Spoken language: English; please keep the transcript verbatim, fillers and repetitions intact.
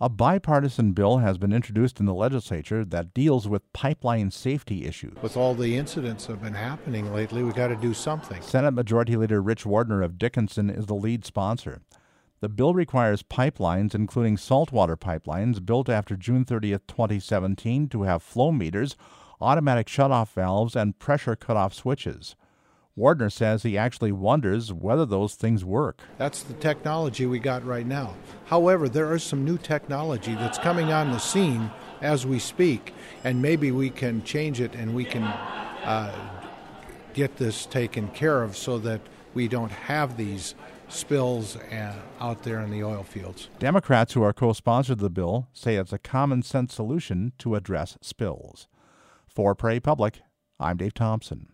A bipartisan bill has been introduced in the legislature that deals with pipeline safety issues. With all the incidents that have been happening lately, we've got to do something. Senate Majority Leader Rich Wardner of Dickinson is the lead sponsor. The bill requires pipelines, including saltwater pipelines, built after June thirtieth, twenty seventeen, to have flow meters, automatic shutoff valves, and pressure cutoff switches. Wardner says he actually wonders whether those things work. That's the technology we got right now. However, there is some new technology that's coming on the scene as we speak, and maybe we can change it and we can uh, get this taken care of so that we don't have these spills uh, out there in the oil fields. Democrats who are co-sponsored the bill say it's a common-sense solution to address spills. For Prairie Public, I'm Dave Thompson.